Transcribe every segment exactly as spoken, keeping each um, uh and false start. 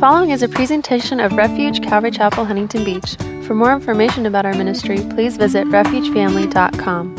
following is a presentation of Refuge Calvary Chapel, Huntington Beach. For more information about our ministry, please visit refuge family dot com.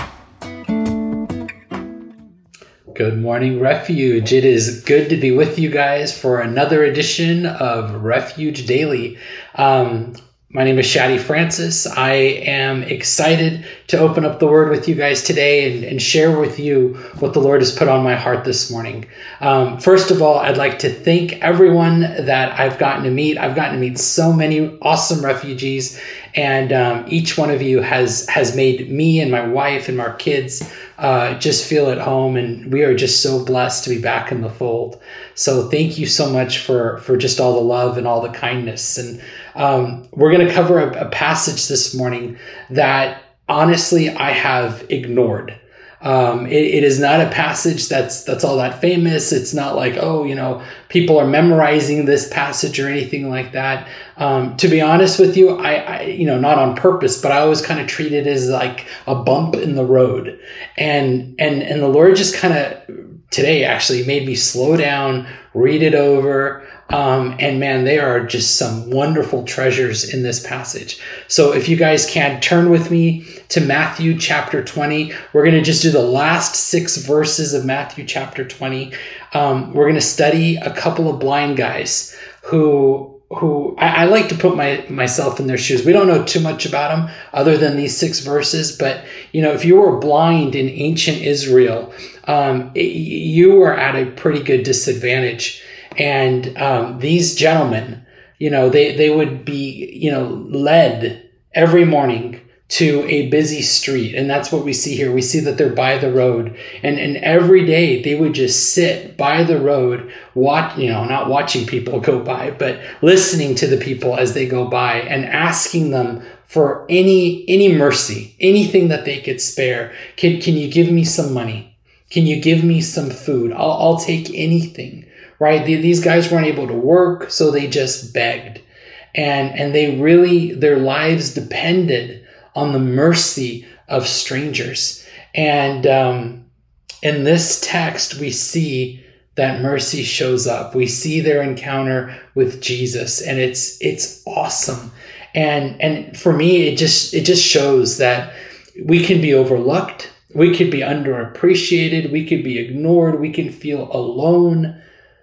Good morning, Refuge. It is good to be with you guys for another edition of Refuge Daily. Um, my name is Shaddy Francis. I am excited to open up the Word with you guys today and, and share with you what the Lord has put on my heart this morning. Um, first of all, I'd like to thank everyone that I've gotten to meet. I've gotten to meet so many awesome refugees, and um, each one of you has has made me and my wife and our kids uh, just feel at home, and we are just so blessed to be back in the fold. So thank you so much for for just all the love and all the kindness. And um, we're going to cover a, a passage this morning that honestly I have ignored. Um, it, it is not a passage that's that's all that famous. It's not like, oh, you know, people are memorizing this passage or anything like that. Um, to be honest with you, I, I, you know, not on purpose, but I always kind of treat it as like a bump in the road. And and and the Lord just kind of today actually made me slow down, read it over. Um, and man, there are just some wonderful treasures in this passage. So if you guys can turn with me to Matthew chapter twenty, we're going to just do the last six verses of Matthew chapter twenty. Um, we're going to study a couple of blind guys who, who I, I like to put my, myself in their shoes. We don't know too much about them other than these six verses. But, you know, if you were blind in ancient Israel, um, it, you were at a pretty good disadvantage. And um, these gentlemen, you know, they, they would be, you know, led every morning to a busy street. And that's what we see here. We see that they're by the road. And, and every day they would just sit by the road, watch, you know, not watching people go by, but listening to the people as they go by and asking them for any any mercy, anything that they could spare. Can, can you give me some money? Can you give me some food? I'll, I'll take anything. Right? These guys weren't able to work, so they just begged. And, and they really, their lives depended on the mercy of strangers. And um, in this text, we see that mercy shows up. We see their encounter with Jesus, and it's it's awesome. And and for me, it just it just shows that we can be overlooked, we could be underappreciated, we could be ignored, we can feel alone.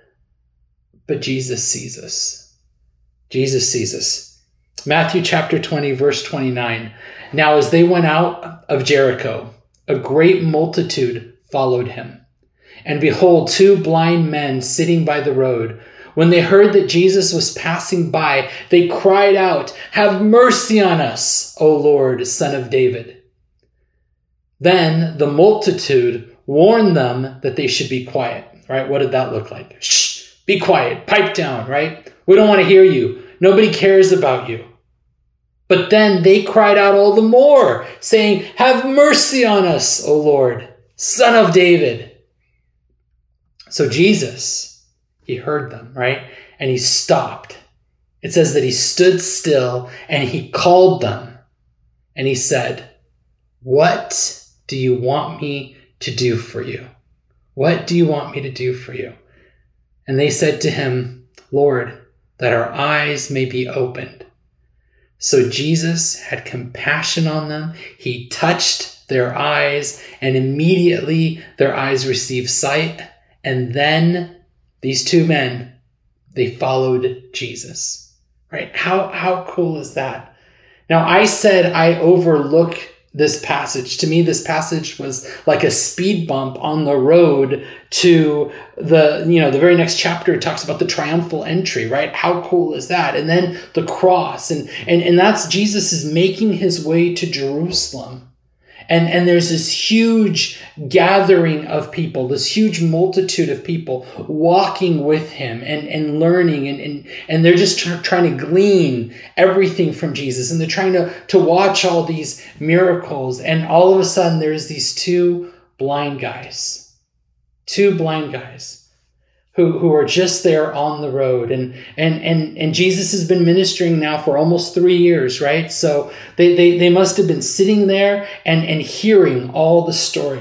But Jesus sees us. Jesus sees us. Matthew chapter twenty, verse twenty-nine. Now, as they went out of Jericho, a great multitude followed him. And behold, two blind men sitting by the road. When they heard that Jesus was passing by, they cried out, "Have mercy on us, O Lord, Son of David." Then the multitude warned them that they should be quiet. Right? What did that look like? Shh. Be quiet, pipe down, right? We don't want to hear you. Nobody cares about you. But then they cried out all the more, saying, "Have mercy on us, O Lord, Son of David." So Jesus, he heard them, right? And he stopped. It says that he stood still and he called them. And he said, "What do you want me to do for you? What do you want me to do for you?" And they said to him, "Lord, that our eyes may be opened." So Jesus had compassion on them. He touched their eyes, and immediately their eyes received sight. And then these two men, they followed Jesus. Right? How, how cool is that? Now, I said I overlook this passage. To me, this passage was like a speed bump on the road to the, you know, the very next chapter. It talks about the triumphal entry, right? How cool is that? And then the cross. And, and, and that's Jesus is making his way to Jerusalem. And, and there's this huge gathering of people, this huge multitude of people walking with him and, and learning. And, and, and they're just tr- trying to glean everything from Jesus. And they're trying to, to watch all these miracles. And all of a sudden, there's these two blind guys, two blind guys who, who are just there on the road. And, and, and, and Jesus has been ministering now for almost three years, right? So they, they, they must have been sitting there and, and hearing all the stories.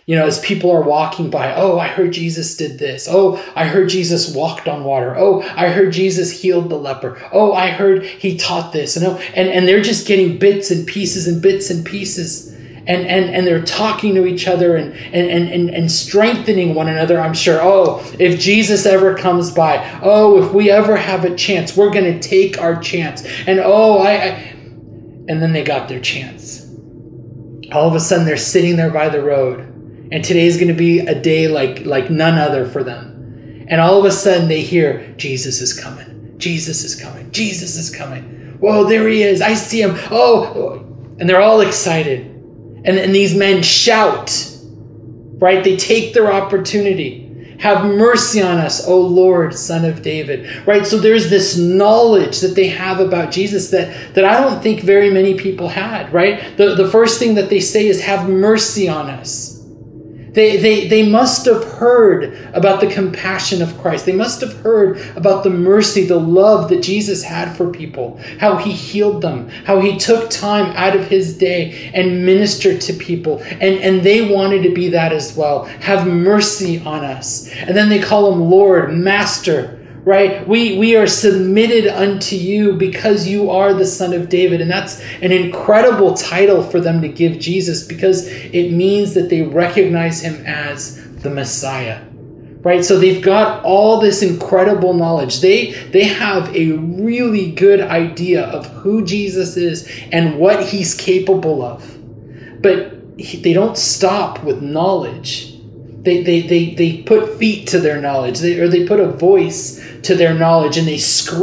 You know, as people are walking by, oh, I heard Jesus did this. Oh, I heard Jesus walked on water. Oh, I heard Jesus healed the leper. Oh, I heard he taught this. And, and, and they're just getting bits and pieces and bits and pieces. And, and, and they're talking to each other and, and, and, and strengthening one another, I'm sure. Oh, if Jesus ever comes by, oh, if we ever have a chance, we're going to take our chance. And oh, I, I, and then they got their chance. All of a sudden, they're sitting there by the road. And today is going to be a day like, like none other for them. And all of a sudden, they hear, Jesus is coming. Jesus is coming. Jesus is coming. Whoa, there he is. I see him. Oh, and they're all excited. And, and these men shout, right? They take their opportunity. Have mercy on us, O Lord, Son of David, right? So there's this knowledge that they have about Jesus that, that I don't think very many people had, right? The, the first thing that they say is, have mercy on us. They, they, they must have heard about the compassion of Christ. They must have heard about the mercy, the love that Jesus had for people, how he healed them, how he took time out of his day and ministered to people. And, and they wanted to be that as well. Have mercy on us. And then they call him Lord, Master, right? We, we are submitted unto you because you are the Son of David. And that's an incredible title for them to give Jesus, because it means that they recognize him as the Messiah, right? So they've got all this incredible knowledge. They, they have a really good idea of who Jesus is and what he's capable of. But he, they don't stop with knowledge. They, they, they, they put feet to their knowledge, they, or they put a voice to their knowledge, and they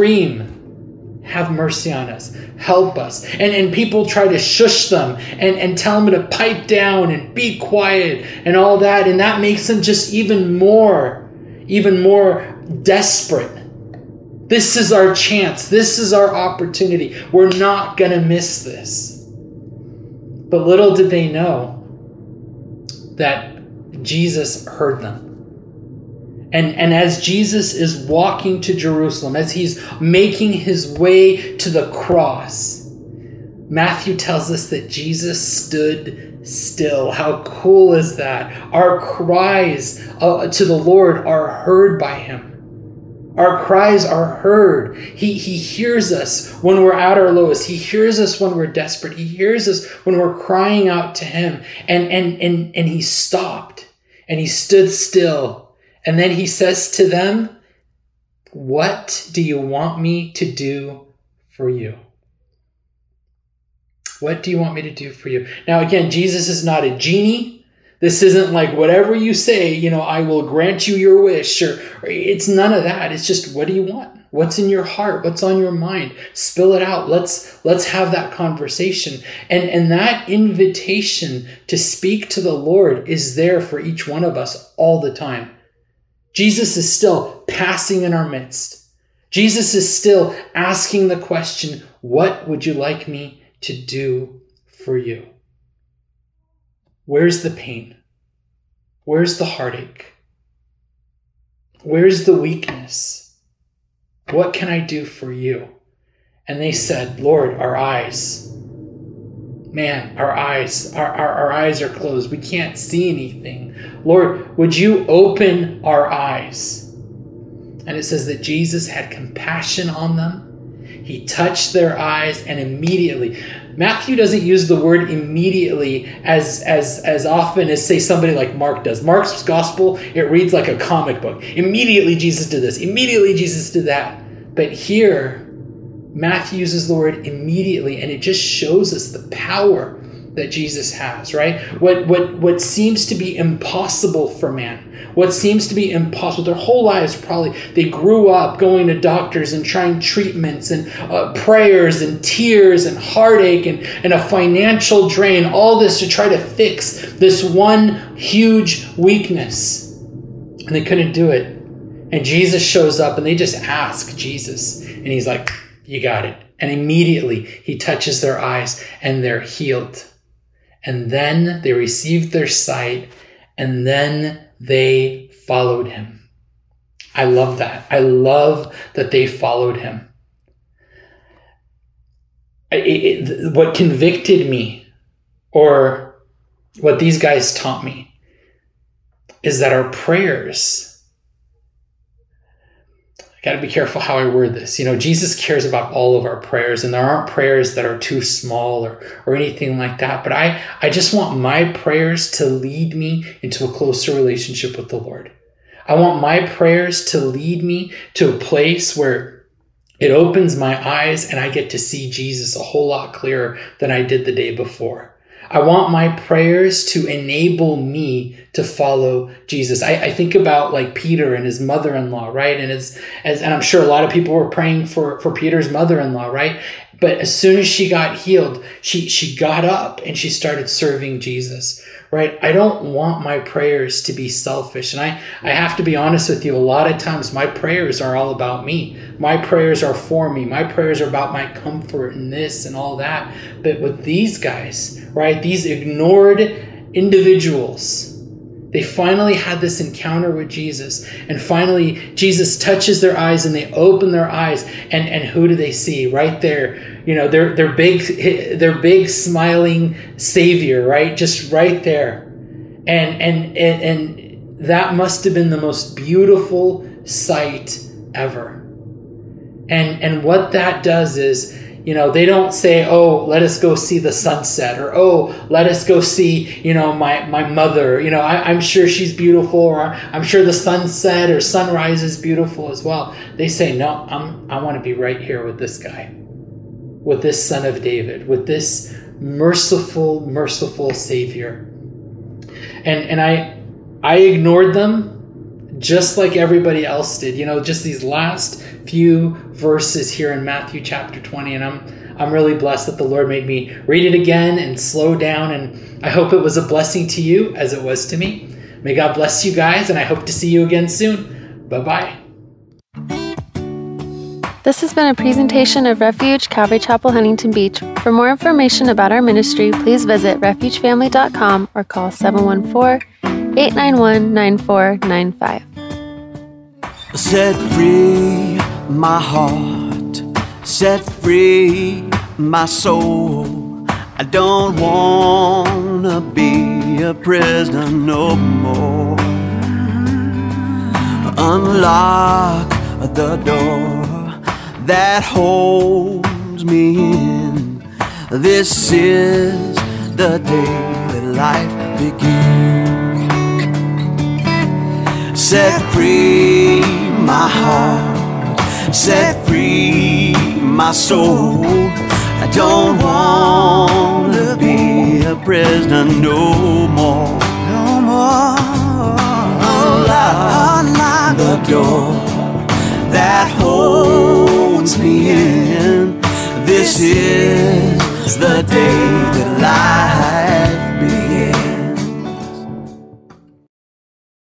scream, have mercy on us, help us. And, and people try to shush them and, and tell them to pipe down and be quiet and all that. And that makes them just even more, even more desperate. This is our chance. This is our opportunity. We're not going to miss this. But little did they know that Jesus heard them. And, and as Jesus is walking to Jerusalem, as he's making his way to the cross, Matthew tells us that Jesus stood still. How cool is that? Our cries uh, to the Lord are heard by him. Our cries are heard. He, he hears us when we're at our lowest. He hears us when we're desperate. He hears us when we're crying out to him. And, and, and, and he stopped and he stood still. And then he says to them, what do you want me to do for you? What do you want me to do for you? Now, again, Jesus is not a genie. This isn't like whatever you say, you know, I will grant you your wish. Or, or it's none of that. It's just, what do you want? What's in your heart? What's on your mind? Spill it out. Let's let's have that conversation. And, and that invitation to speak to the Lord is there for each one of us all the time. Jesus is still passing in our midst. Jesus is still asking the question, what would you like me to do for you? Where's the pain? Where's the heartache? Where's the weakness? What can I do for you? And they said, Lord, our eyes. Man, our eyes, our, our, our eyes are closed. We can't see anything. Lord, would you open our eyes? And it says that Jesus had compassion on them. He touched their eyes, and immediately, Matthew doesn't use the word immediately as, as, as often as, say, somebody like Mark does. Mark's gospel, it reads like a comic book. Immediately Jesus did this. Immediately Jesus did that. But here, Matthew uses the word immediately, and it just shows us the power that Jesus has, right? What, what, what seems to be impossible for man, what seems to be impossible, their whole lives probably, they grew up going to doctors and trying treatments and uh, prayers and tears and heartache and, and a financial drain, all this to try to fix this one huge weakness. And they couldn't do it. And Jesus shows up, and they just ask Jesus, and he's like, you got it. And immediately he touches their eyes and they're healed. And then they received their sight, and then they followed him. I love that. I love that they followed him. It, it, what convicted me, or what these guys taught me, is that our prayers, I got to be careful how I word this. You know, Jesus cares about all of our prayers, and there aren't prayers that are too small or, or anything like that. But I, I just want my prayers to lead me into a closer relationship with the Lord. I want my prayers to lead me to a place where it opens my eyes and I get to see Jesus a whole lot clearer than I did the day before. I want my prayers to enable me to follow Jesus. I, I think about like Peter and his mother-in-law, right? And as, as and I'm sure a lot of people were praying for, for Peter's mother-in-law, right? But as soon as she got healed, she, she got up and she started serving Jesus, right? I don't want my prayers to be selfish. And I, I have to be honest with you, a lot of times my prayers are all about me. My prayers are for me. My prayers are about my comfort and this and all that. But with these guys, right, these ignored individuals, they finally had this encounter with Jesus. And finally, Jesus touches their eyes and they open their eyes. And, and who do they see? Right there, you know, their, their big, their big smiling Savior, right? Just right there. And, and, and, and that must have been the most beautiful sight ever. And, and what that does is, you know, they don't say, oh, let us go see the sunset, or, oh, let us go see, you know, my, my mother, you know, I, I'm sure she's beautiful, or I'm sure the sunset or sunrise is beautiful as well. They say, no, I'm, I want to be right here with this guy, with this son of David, with this merciful, merciful Savior. And, and I, I ignored them just like everybody else did, you know, just these last few verses here in Matthew chapter twenty. And I'm I'm really blessed that the Lord made me read it again and slow down. And I hope it was a blessing to you as it was to me. May God bless you guys, and I hope to see you again soon. Bye-bye. This has been a presentation of Refuge Calvary Chapel, Huntington Beach. For more information about our ministry, please visit refuge family dot com or call seven one four, eight nine one, nine four nine five. Set free my heart, set free my soul. I don't wanna be a prisoner no more. Unlock the door that holds me in. This is the day that life begins. Set free my heart, set free my soul. I don't wanna be a prisoner no more. No more. Unlock, unlock the door that holds me in. This is the day that life